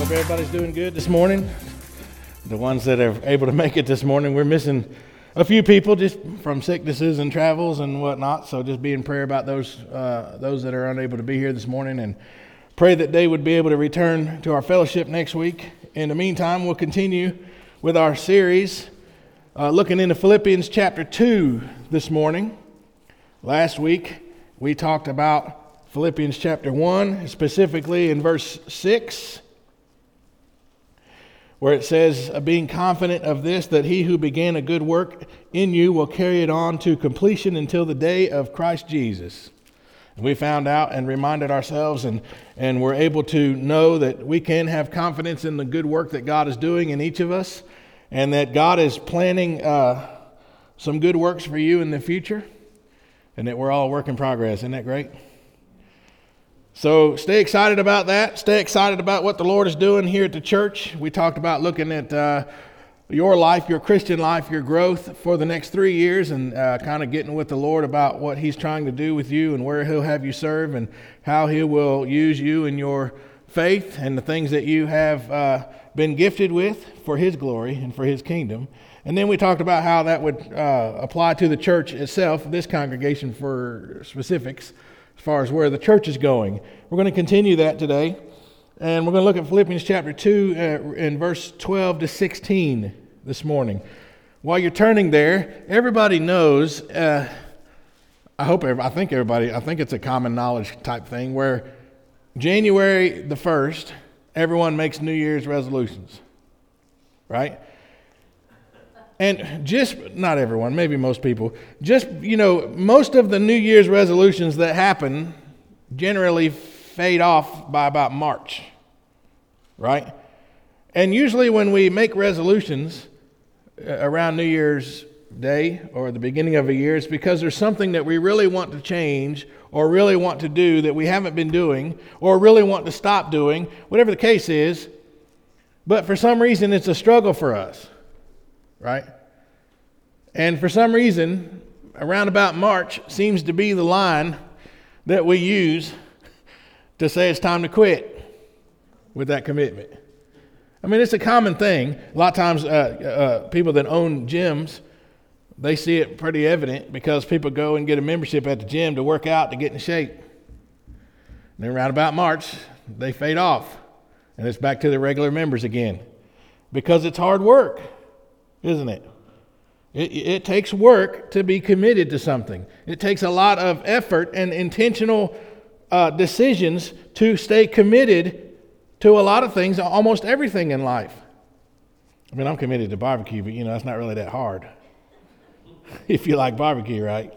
Everybody's doing good this morning. The ones that are able to make it this morning, we're missing a few people just from sicknesses and travels and whatnot. So just be in prayer about those that are unable to be here this morning, and pray that they would be able to return to our fellowship next week. In the meantime, we'll continue with our series looking into Philippians chapter 2 this morning. Last week we talked about Philippians chapter 1, specifically in verse 6. Where it says, being confident of this, that he who began a good work in you will carry it on to completion until the day of Christ Jesus. And we found out and reminded ourselves and we're able to know that we can have confidence in the good work that God is doing in each of us, and that God is planning some good works for you in the future, and that we're all a work in progress. Isn't that great? So stay excited about that. Stay excited about what the Lord is doing here at the church. We talked about looking at your life, your Christian life, your growth for the next 3 years, and kind of getting with the Lord about what He's trying to do with you and where He'll have you serve and how He will use you in your faith and the things that you have been gifted with for His glory and for His kingdom. And then we talked about how that would apply to the church itself, this congregation for specifics, as far as where the church is going. We're going to continue that today, and we're going to look at Philippians chapter 2 in verse 12 to 16 this morning. While you're turning there, everybody knows, I think it's a common knowledge type thing, where January the 1st, everyone makes New Year's resolutions, right? And just, not everyone, maybe most people, just, most of the New Year's resolutions that happen generally fade off by about March, right? And usually when we make resolutions around New Year's Day or the beginning of a year, it's because there's something that we really want to change or really want to do that we haven't been doing or really want to stop doing, whatever the case is. But for some reason, it's a struggle for us. Right? And for some reason, around about March seems to be the line that we use to say it's time to quit with that commitment. I mean, it's a common thing. A lot of times, people that own gyms, they see it pretty evident because people go and get a membership at the gym to work out, to get in shape. And then around about March, they fade off, and it's back to the regular members again because it's hard work. Isn't it? It takes work to be committed to something. It takes a lot of effort and intentional decisions to stay committed to a lot of things, almost everything in life. I mean, I'm committed to barbecue, but that's not really that hard. If you like barbecue, right?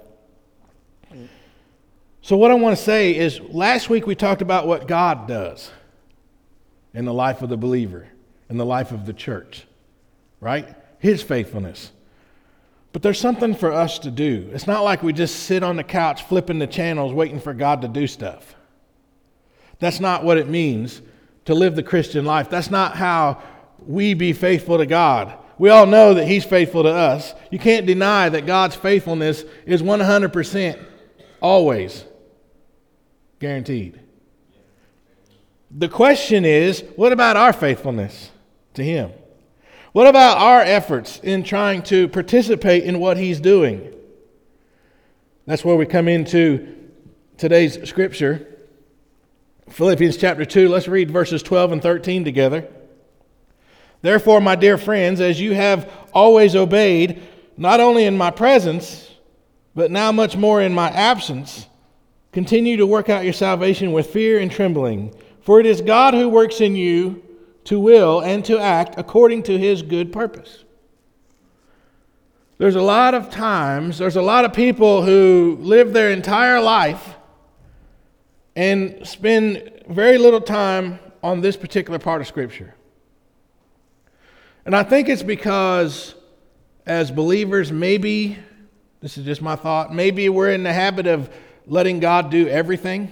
So what I want to say is, last week we talked about what God does in the life of the believer, in the life of the church, right? His faithfulness. But there's something for us to do. It's not like we just sit on the couch flipping the channels waiting for God to do stuff. That's not what it means to live the Christian life. That's not how we be faithful to God. We all know that He's faithful to us. You can't deny that God's faithfulness is 100% always guaranteed. The question is, what about our faithfulness to Him? What about our efforts in trying to participate in what He's doing? That's where we come into today's scripture. Philippians chapter 2, let's read verses 12 and 13 together. Therefore, my dear friends, as you have always obeyed, not only in my presence, but now much more in my absence, continue to work out your salvation with fear and trembling. For it is God who works in you to will and to act according to His good purpose. There's a lot of people who live their entire life and spend very little time on this particular part of Scripture. And I think it's because as believers, maybe, this is just my thought, maybe we're in the habit of letting God do everything,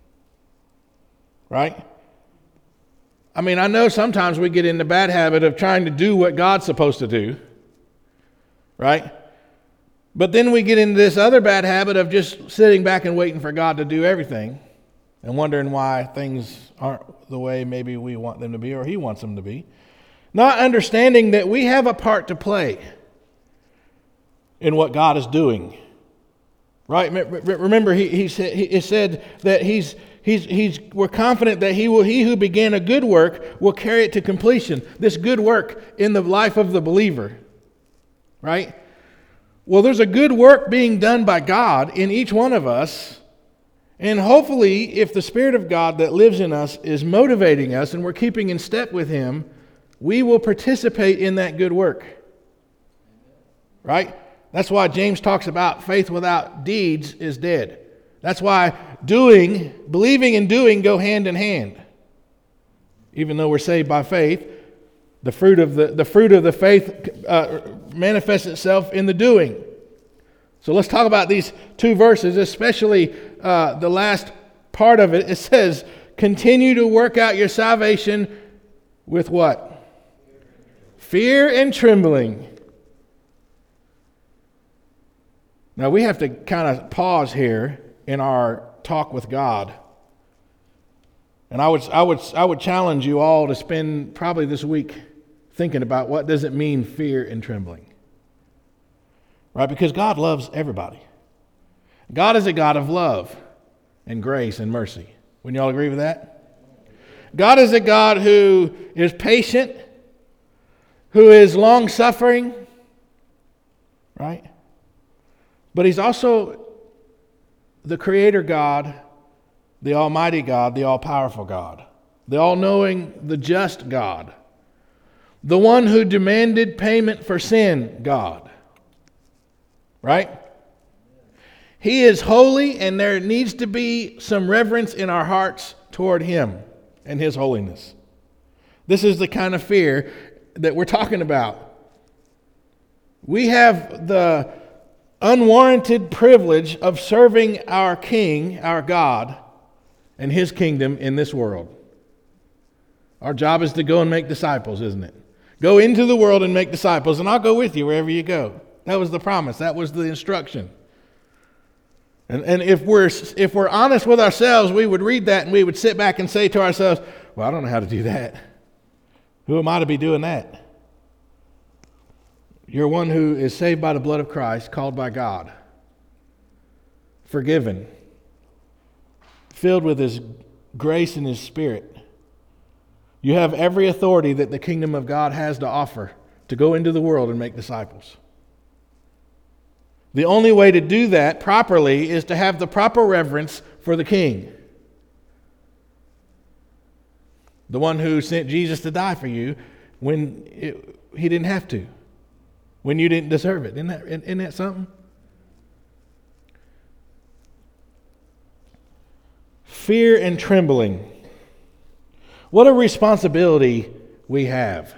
right? I mean, I know sometimes we get in the bad habit of trying to do what God's supposed to do, right? But then we get into this other bad habit of just sitting back and waiting for God to do everything. and wondering why things aren't the way maybe we want them to be or He wants them to be. Not understanding that we have a part to play in what God is doing. Right? Remember, he said that we're confident that he who began a good work will carry it to completion. This good work in the life of the believer. Right? Well, there's a good work being done by God in each one of us. And hopefully, if the Spirit of God that lives in us is motivating us and we're keeping in step with Him, we will participate in that good work. Right? That's why James talks about faith without deeds is dead. That's why believing and doing go hand in hand. Even though we're saved by faith, the fruit of the faith manifests itself in the doing. So let's talk about these two verses, especially the last part of it. It says, continue to work out your salvation with what? Fear and trembling. Now we have to kind of pause here in our talk with God. And I would challenge you all to spend probably this week thinking about what does it mean, fear and trembling. Right? Because God loves everybody. God is a God of love and grace and mercy. Wouldn't you all agree with that? God is a God who is patient, who is long-suffering, right? But He's also the Creator God, the Almighty God, the all-powerful God, the all-knowing, the just God, the one who demanded payment for sin God. Right? He is holy, and there needs to be some reverence in our hearts toward Him and His holiness. This is the kind of fear that we're talking about. We have the unwarranted privilege of serving our King, our God, and His kingdom in this world. Our job is to go and make disciples, isn't it? Go into the world and make disciples, and I'll go with you wherever you go. That was the promise. That was the instruction. And if we're honest with ourselves, we would read that and we would sit back and say to ourselves, well, I don't know how to do that. Who am I to be doing that? You're one who is saved by the blood of Christ, called by God, forgiven, filled with His grace and His Spirit. You have every authority that the kingdom of God has to offer to go into the world and make disciples. The only way to do that properly is to have the proper reverence for the King, the one who sent Jesus to die for you when He didn't have to. When you didn't deserve it. Isn't that something? Fear and trembling. What a responsibility we have.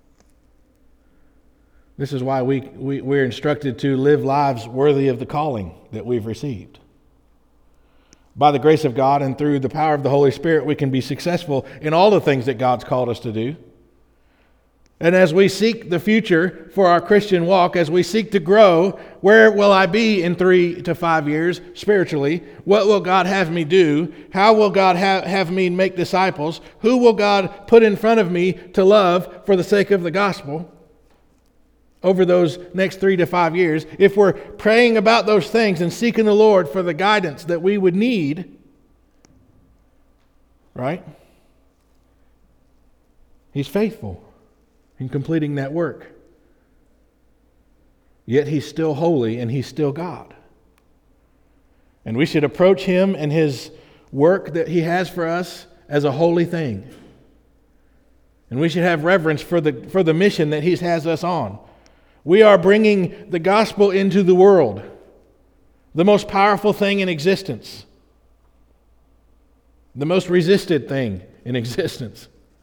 This is why we're instructed to live lives worthy of the calling that we've received. By the grace of God and through the power of the Holy Spirit, we can be successful in all the things that God's called us to do. And as we seek the future for our Christian walk, as we seek to grow, where will I be in 3 to 5 years spiritually? What will God have me do? How will God have me make disciples? Who will God put in front of me to love for the sake of the gospel over those next 3 to 5 years? If we're praying about those things and seeking the Lord for the guidance that we would need, right? He's faithful in completing that work. Yet He's still holy and He's still God. And we should approach Him and His work that He has for us as a holy thing. And we should have reverence for the mission that He has us on. We are bringing the gospel into the world, the most powerful thing in existence, the most resisted thing in existence.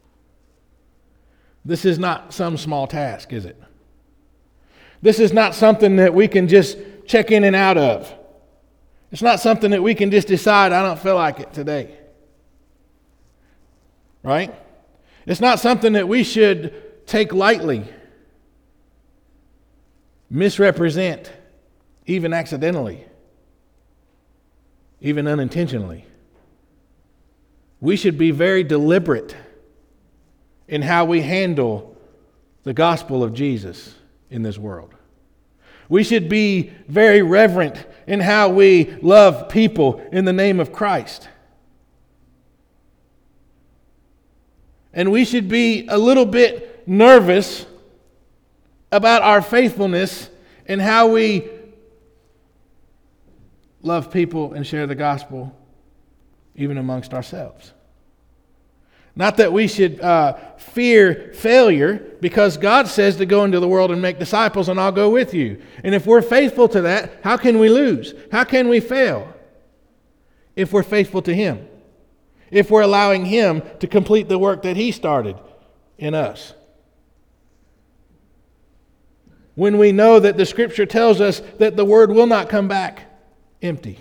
This is not some small task, is it? This is not something that we can just check in and out of. It's not something that we can just decide, I don't feel like it today. Right? It's not something that we should take lightly, misrepresent, even accidentally, even unintentionally. we should be very deliberate in how we handle the gospel of Jesus in this world. We should be very reverent in how we love people in the name of Christ. And we should be a little bit nervous about our faithfulness in how we love people and share the gospel even amongst ourselves. Not that we should fear failure, because God says to go into the world and make disciples, and I'll go with you. And if we're faithful to that, how can we lose? How can we fail? If we're faithful to Him. If we're allowing Him to complete the work that He started in us. When we know that the Scripture tells us that the Word will not come back empty.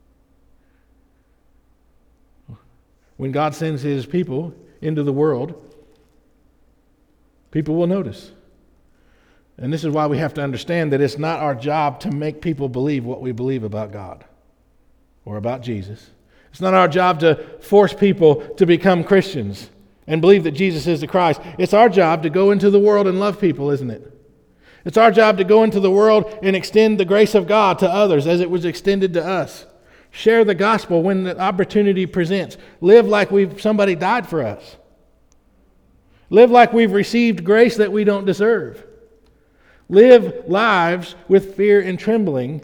When God sends His people into the world, people will notice. And this is why we have to understand that it's not our job to make people believe what we believe about God or about Jesus. It's not our job to force people to become Christians and believe that Jesus is the Christ. It's our job to go into the world and love people, isn't it? It's our job to go into the world and extend the grace of God to others as it was extended to us. Share the gospel when the opportunity presents. Live like somebody died for us. Live like we've received grace that we don't deserve. Live lives with fear and trembling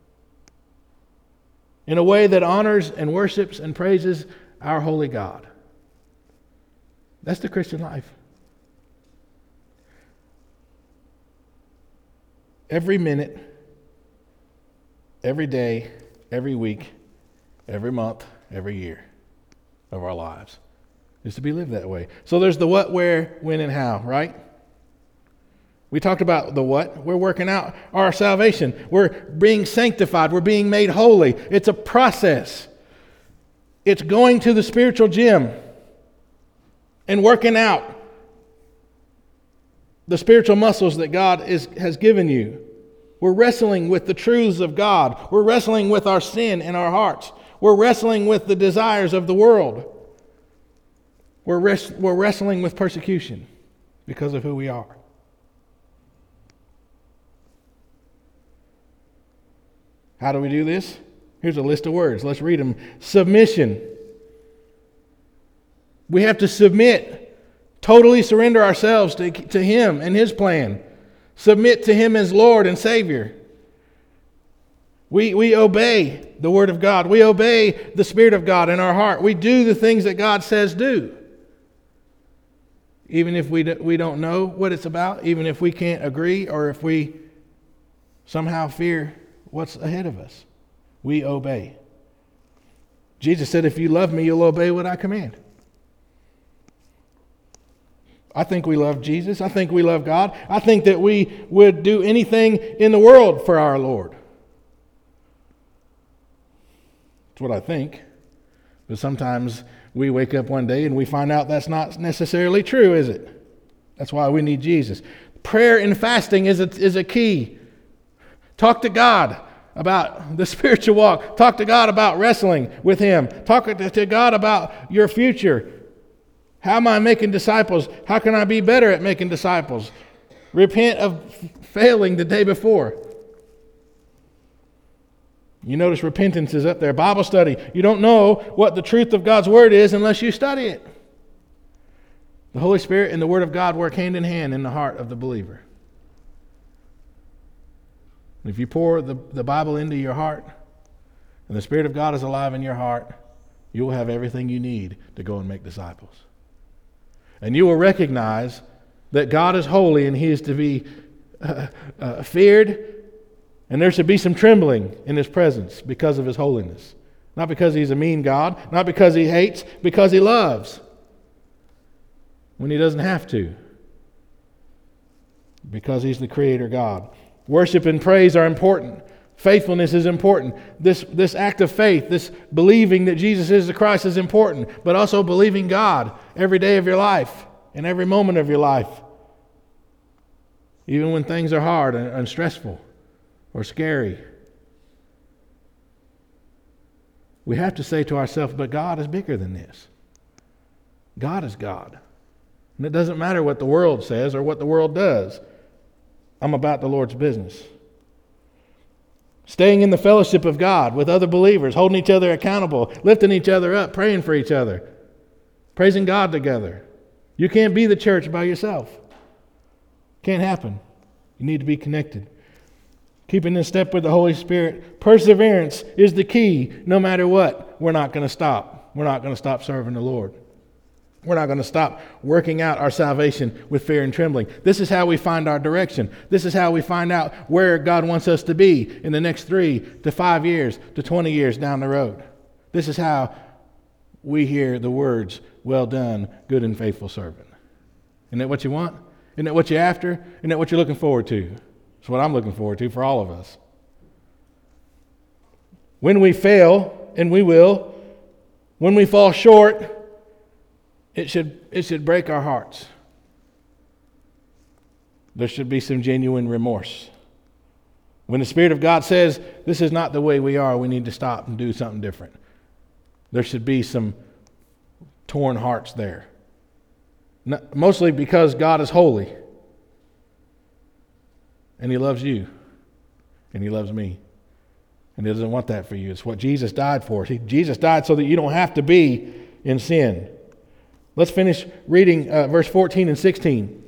in a way that honors and worships and praises our holy God. That's the Christian life. Every minute, every day, every week, every month, every year of our lives is to be lived that way. So there's the what, where, when, and how, right? We talked about the what. We're working out our salvation. We're being sanctified. We're being made holy. It's a process. It's going to the spiritual gym and working out the spiritual muscles that God has given you. We're wrestling with the truths of God. We're wrestling with our sin in our hearts. We're wrestling with the desires of the world. We're wrestling with persecution because of who we are. How do we do this? Here's a list of words. Let's read them. Submission. We have to submit. Totally surrender ourselves to Him and His plan. Submit to Him as Lord and Savior. We obey the Word of God. We obey the Spirit of God in our heart. We do the things that God says do. Even if we don't know what it's about, even if we can't agree, or if we somehow fear what's ahead of us. We obey. Jesus said, if you love me, you'll obey what I command. I think we love Jesus. I think we love God. I think that we would do anything in the world for our Lord. That's what I think. But sometimes we wake up one day and we find out that's not necessarily true, is it? That's why we need Jesus. Prayer and fasting is a key. Talk to God about the spiritual walk. Talk to God about wrestling with Him. Talk to God about your future. How am I making disciples? How can I be better at making disciples? Repent of failing the day before. You notice repentance is up there. Bible study. You don't know what the truth of God's Word is unless you study it. The Holy Spirit and the Word of God work hand in hand in the heart of the believer. If you pour the Bible into your heart and the Spirit of God is alive in your heart, you will have everything you need to go and make disciples. And you will recognize that God is holy and He is to be feared, and there should be some trembling in His presence because of His holiness. Not because He's a mean God, not because He hates, because He loves when He doesn't have to. Because He's the Creator God. Worship and praise are important. Faithfulness is important. This act of faith, this believing that Jesus is the Christ is important, but also believing God every day of your life and every moment of your life. Even when things are hard and stressful or scary. We have to say to ourselves, but God is bigger than this. God is God. And it doesn't matter what the world says or what the world does. I'm about the Lord's business. Staying in the fellowship of God with other believers, holding each other accountable, lifting each other up, praying for each other, praising God together. You can't be the church by yourself. Can't happen. You need to be connected. Keeping in step with the Holy Spirit. Perseverance is the key. No matter what, we're not going to stop. We're not going to stop serving the Lord. We're not going to stop working out our salvation with fear and trembling. This is how we find our direction. This is how we find out where God wants us to be in the next 3 to 5 years to 20 years down the road. This is how we hear the words, "Well done, good and faithful servant." Isn't that what you want? Isn't that what you're after? Isn't that what you're looking forward to? It's what I'm looking forward to for all of us. When we fail, and we will, when we fall short, it should break our hearts. There should be some genuine remorse. When the Spirit of God says, this is not the way we are, we need to stop and do something different. There should be some torn hearts there. Mostly because God is holy. And He loves you. And He loves me. And He doesn't want that for you. It's what Jesus died for. Jesus died so that you don't have to be in sin. Let's finish reading verse 14 and 16.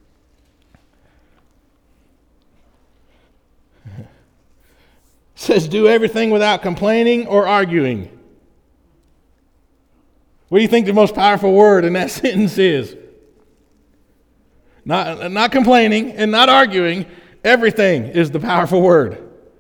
It says, do everything without complaining or arguing. What do you think the most powerful word in that sentence is? Not complaining and not arguing. Everything is the powerful word.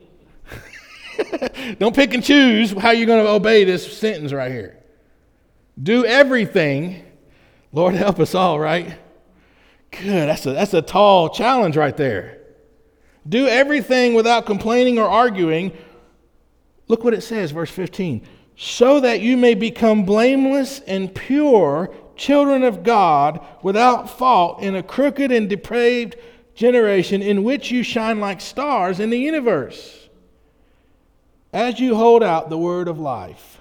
Don't pick and choose how you're going to obey this sentence right here. Do everything. Lord help us all, right? Good. That's a tall challenge right there. Do everything without complaining or arguing. Look what it says, verse 15. So that you may become blameless and pure, children of God, without fault in a crooked and depraved generation in which you shine like stars in the universe, as you hold out the word of life.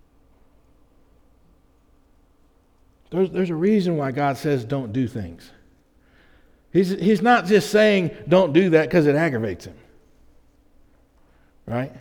There's a reason why God says don't do things. He's not just saying don't do that because it aggravates Him. Right?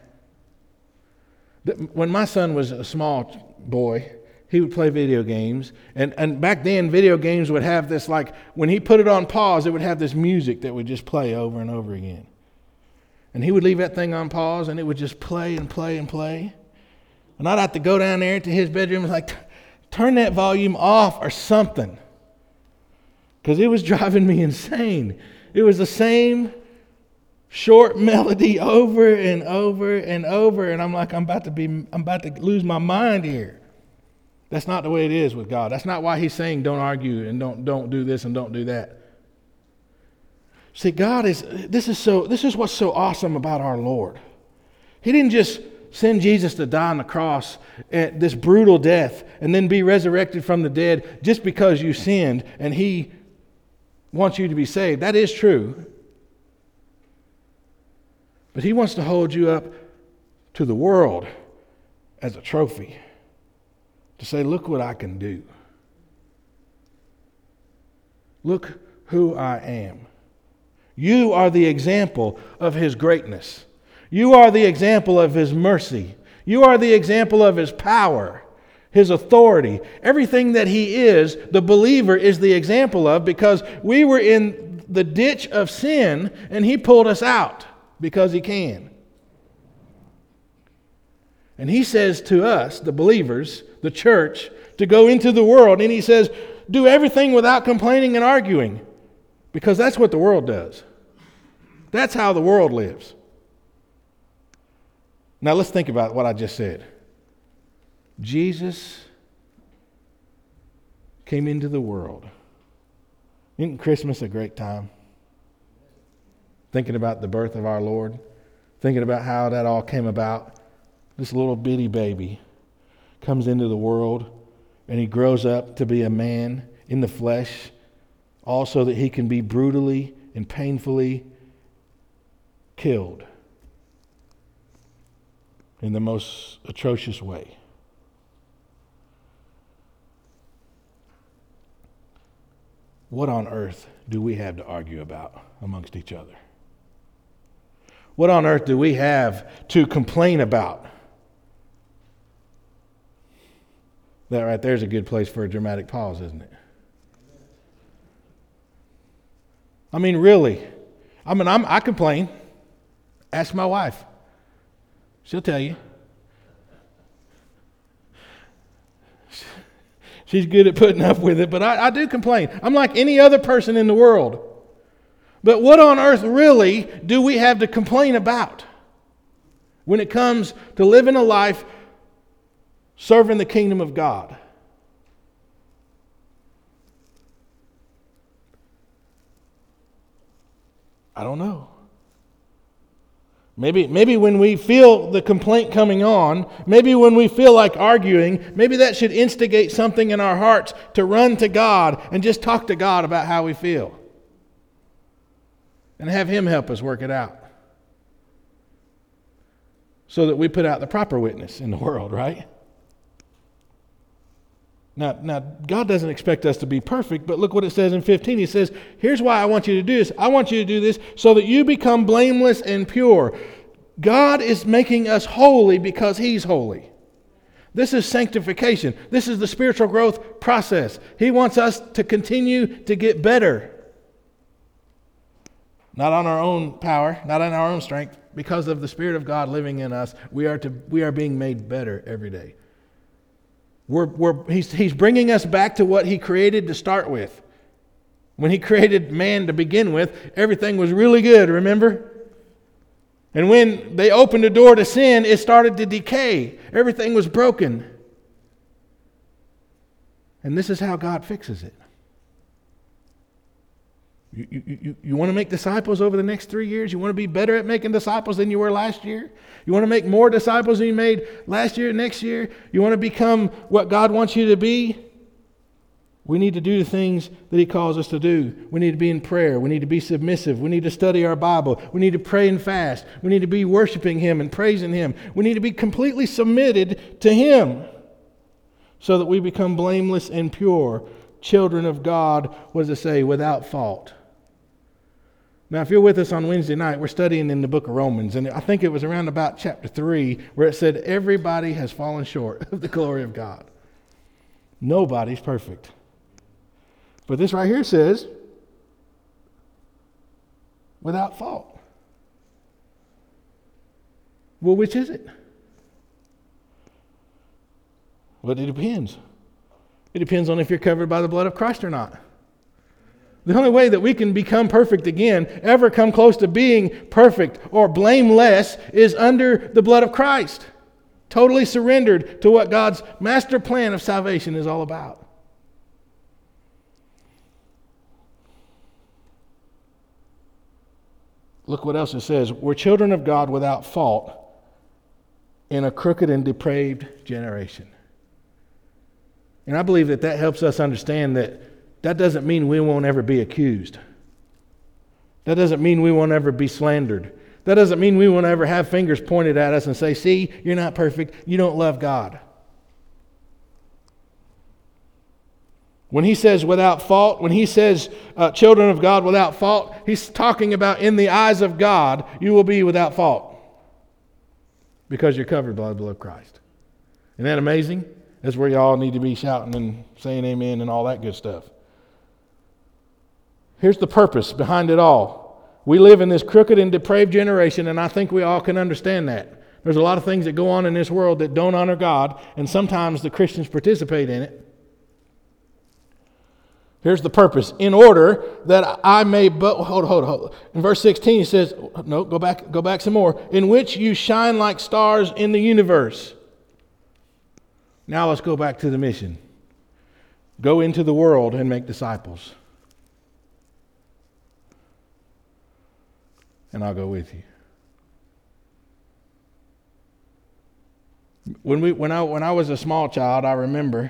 When my son was a small boy, he would play video games. And back then, video games would have this, like, when he put it on pause, it would have this music that would just play over and over again. And he would leave that thing on pause, and it would just play and play and play. And I'd have to go down there to his bedroom and like, turn that volume off or something. Because it was driving me insane. It was the same short melody over and over and over. And I'm like, I'm about to lose my mind here. That's not the way it is with God. That's not why He's saying don't argue and don't do this and don't do that. See, this is what's so awesome about our Lord. He didn't just send Jesus to die on the cross at this brutal death and then be resurrected from the dead just because you sinned and He wants you to be saved. That is true. But He wants to hold you up to the world as a trophy. To say, look what I can do. Look who I am. You are the example of His greatness. You are the example of His mercy. You are the example of His power, His authority. Everything that He is, the believer is the example of, because we were in the ditch of sin and He pulled us out because He can. And He says to us, the believers, the church, to go into the world, and He says, do everything without complaining and arguing, because that's what the world does. That's how the world lives. Now let's think about what I just said. Jesus came into the world. Isn't Christmas a great time? Thinking about the birth of our Lord, thinking about how that all came about. This little bitty baby comes into the world, and He grows up to be a man in the flesh, also that He can be brutally and painfully killed in the most atrocious way. what on earth do we have to argue about amongst each other? What on earth do we have to complain about? That right there is a good place for a dramatic pause, isn't it? I mean, really. I complain. Ask my wife. She'll tell you. She's good at putting up with it, but I do complain. I'm like any other person in the world. But what on earth really do we have to complain about when it comes to living a life serving the kingdom of God? I don't know. Maybe when we feel the complaint coming on, maybe when we feel like arguing, maybe that should instigate something in our hearts to run to God and just talk to God about how we feel. And have Him help us work it out. So that we put out the proper witness in the world, right? Now, God doesn't expect us to be perfect, but look what it says in 15. He says, here's why I want you to do this. I want you to do this so that you become blameless and pure. God is making us holy because He's holy. This is sanctification. This is the spiritual growth process. He wants us to continue to get better. Not on our own power, not on our own strength. Because of the Spirit of God living in us, we are being made better every day. He's bringing us back to what He created to start with. When He created man to begin with, everything was really good, remember? And when they opened the door to sin, it started to decay. Everything was broken. And this is how God fixes it. You want to make disciples over the next 3 years? You want to be better at making disciples than you were last year? You want to make more disciples than you made last year, next year? You want to become what God wants you to be? We need to do the things that He calls us to do. We need to be in prayer. We need to be submissive. We need to study our Bible. We need to pray and fast. We need to be worshiping Him and praising Him. We need to be completely submitted to Him so that we become blameless and pure, children of God, what does it say, without fault. Now, if you're with us on Wednesday night, we're studying in the book of Romans, and I think it was around about chapter 3 where it said everybody has fallen short of the glory of God. Nobody's perfect. But this right here says, without fault. Well, which is it? Well, it depends. It depends on if you're covered by the blood of Christ or not. The only way that we can become perfect again, ever come close to being perfect or blameless, is under the blood of Christ. Totally surrendered to what God's master plan of salvation is all about. Look what else it says. We're children of God without fault in a crooked and depraved generation. And I believe that helps us understand that doesn't mean we won't ever be accused. That doesn't mean we won't ever be slandered. That doesn't mean we won't ever have fingers pointed at us and say, see, you're not perfect. You don't love God. When he says without fault, when he says children of God without fault, he's talking about in the eyes of God, you will be without fault because you're covered by the blood of Christ. Isn't that amazing? That's where y'all need to be shouting and saying amen and all that good stuff. Here's the purpose behind it all. We live in this crooked and depraved generation, and I think we all can understand that. There's a lot of things that go on in this world that don't honor God, and sometimes the Christians participate in it. Here's the purpose. In order that I may... Hold. In verse 16 he says... No, go back some more. In which you shine like stars in the universe. Now let's go back to the mission. Go into the world and make disciples. And I'll go with you. When I was a small child, I remember,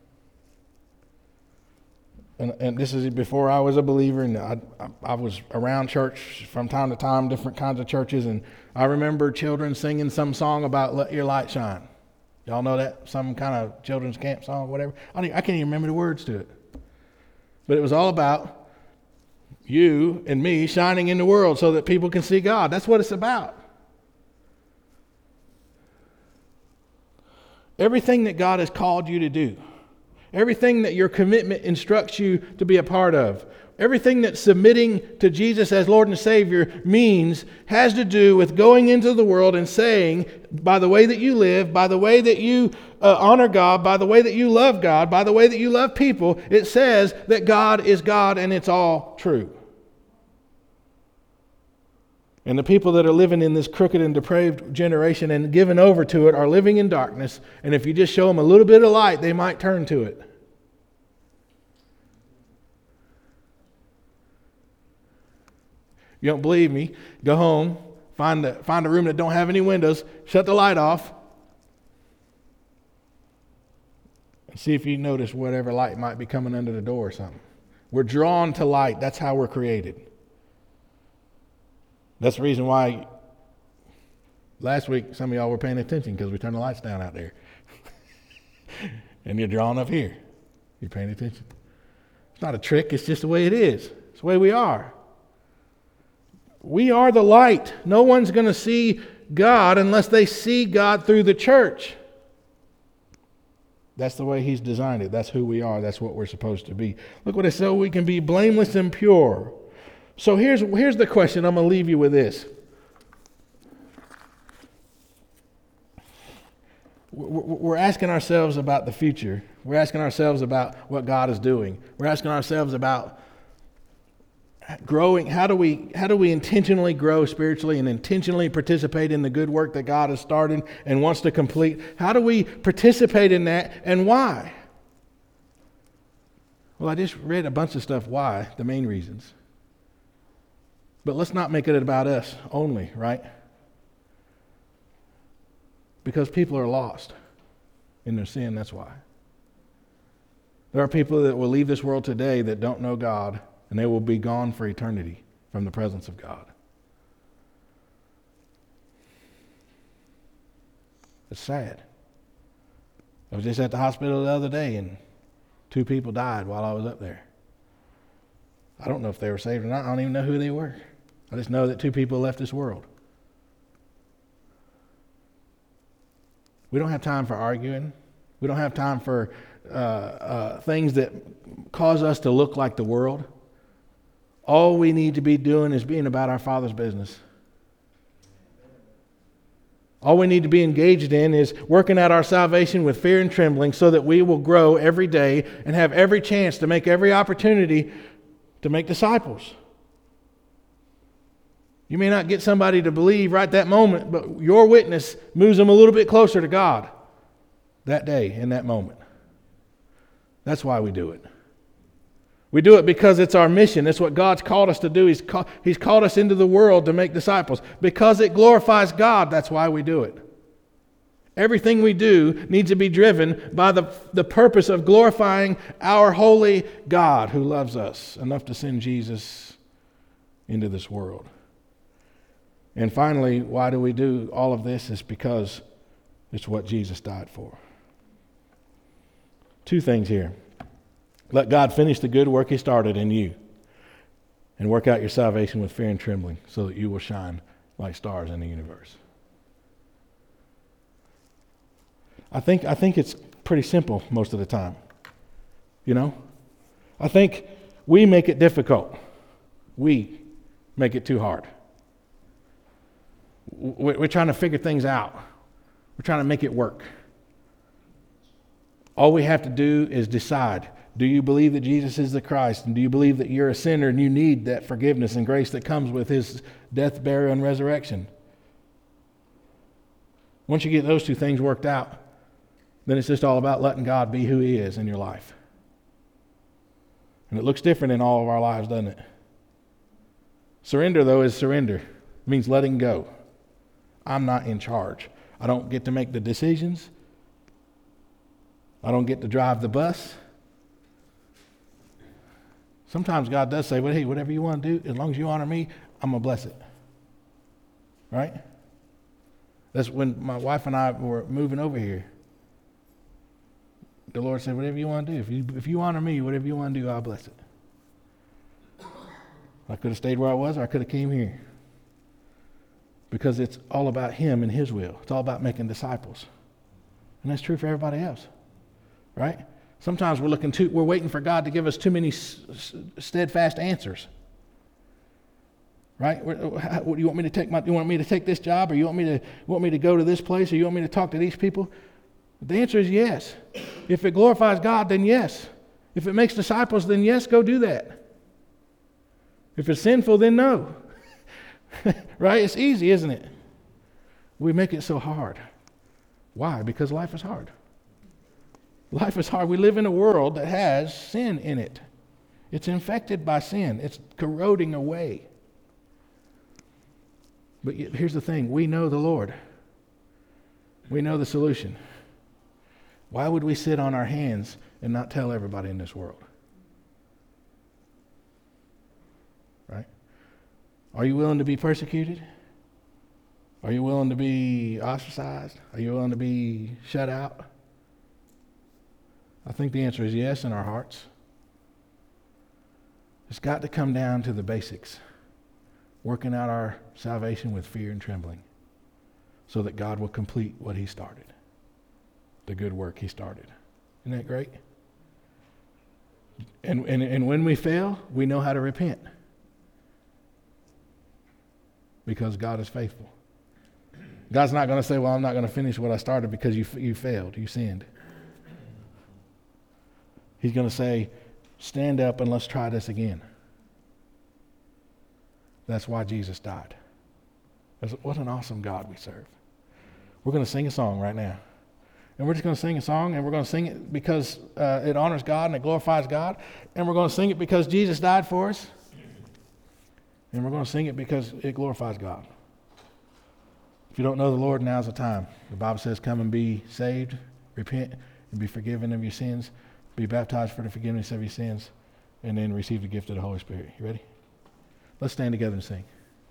and this is before I was a believer, and I was around church from time to time, different kinds of churches, and I remember children singing some song about "Let Your Light Shine." Y'all know that? Some kind of children's camp song, whatever. I can't even remember the words to it. But it was all about you and me shining in the world so that people can see God. That's what it's about. Everything that God has called you to do, everything that your commitment instructs you to be a part of, everything that submitting to Jesus as Lord and Savior means has to do with going into the world and saying, by the way that you live, by the way that you honor God, by the way that you love God, by the way that you love people, it says that God is God and it's all true. And the people that are living in this crooked and depraved generation and given over to it are living in darkness. And if you just show them a little bit of light, they might turn to it. You don't believe me? Go home, find a room that don't have any windows, shut the light off, and see if you notice whatever light might be coming under the door or something. We're drawn to light. That's how we're created. That's the reason why last week some of y'all were paying attention, because we turned the lights down out there. And you're drawn up here. You're paying attention. It's not a trick. It's just the way it is. It's the way we are. We are the light. No one's going to see God unless they see God through the church. That's the way He's designed it. That's who we are. That's what we're supposed to be. Look what it says, so we can be blameless and pure. So here's the question. I'm going to leave you with this. We're asking ourselves about the future. We're asking ourselves about what God is doing. We're asking ourselves about growing. How do we intentionally grow spiritually and intentionally participate in the good work that God has started and wants to complete? How do we participate in that, and why? Well, I just read a bunch of stuff. Why? The main reasons. But let's not make it about us only, right? Because people are lost in their sin, that's why. There are people that will leave this world today that don't know God, and they will be gone for eternity from the presence of God. It's sad. I was just at the hospital the other day, and 2 people died while I was up there. I don't know if they were saved or not. I don't even know who they were. I just know that 2 people left this world. We don't have time for arguing. We don't have time for things that cause us to look like the world. All we need to be doing is being about our Father's business. All we need to be engaged in is working out our salvation with fear and trembling so that we will grow every day and have every chance to make every opportunity to make disciples. You may not get somebody to believe right that moment, but your witness moves them a little bit closer to God that day, in that moment. That's why we do it. We do it because it's our mission. It's what God's called us to do. He's called us into the world to make disciples. Because it glorifies God, that's why we do it. Everything we do needs to be driven by the purpose of glorifying our holy God who loves us enough to send Jesus into this world. And finally, why do we do all of this? It's because it's what Jesus died for. 2 things here. Let God finish the good work He started in you, and work out your salvation with fear and trembling so that you will shine like stars in the universe. I think it's pretty simple most of the time. You know? I think we make it difficult. We make it too hard. We're trying to figure things out. We're trying to make it work. All we have to do is decide. Do you believe that Jesus is the Christ? And do you believe that you're a sinner and you need that forgiveness and grace that comes with His death, burial, and resurrection? Once you get those 2 things worked out, then it's just all about letting God be who He is in your life. And it looks different in all of our lives, doesn't it? Surrender, though, is surrender. It means letting go. I'm not in charge. I don't get to make the decisions. I don't get to drive the bus. Sometimes God does say, well, hey, whatever you want to do, as long as you honor me, I'm going to bless it. Right? That's when my wife and I were moving over here. The Lord said, whatever you want to do. If you honor me, whatever you want to do, I'll bless it. I could have stayed where I was, or I could have came here. Because it's all about him and his will. It's all about making disciples. And that's true for everybody else. Right? Sometimes we're waiting for God to give us too many steadfast answers. Right? What do you want me to take? You want me to take this job, or you want me to go to this place, or you want me to talk to these people? The answer is yes. If it glorifies God, then yes. If it makes disciples, then yes, go do that. If it's sinful, then no. Right? It's easy, isn't it? We make it so hard. Why? Because life is hard. Life is hard. We live in a world that has sin in it. It's infected by sin. It's corroding away. But here's the thing. We know the Lord. We know the solution. Why would we sit on our hands and not tell everybody in this world? Right? Are you willing to be persecuted? Are you willing to be ostracized? Are you willing to be shut out? I think the answer is yes in our hearts. It's got to come down to the basics. Working out our salvation with fear and trembling so that God will complete what he started. The good work he started. Isn't that great? And when we fail, we know how to repent. Because God is faithful. God's not going to say, well, I'm not going to finish what I started because you failed, you sinned. He's going to say, stand up and let's try this again. That's why Jesus died. What an awesome God we serve. We're going to sing a song right now. And we're just going to sing a song, and we're going to sing it because it honors God and it glorifies God. And we're going to sing it because Jesus died for us. And we're going to sing it because it glorifies God. If you don't know the Lord, now's the time. The Bible says, come and be saved, repent, and be forgiven of your sins, be baptized for the forgiveness of your sins, and then receive the gift of the Holy Spirit. You ready? Let's stand together and sing.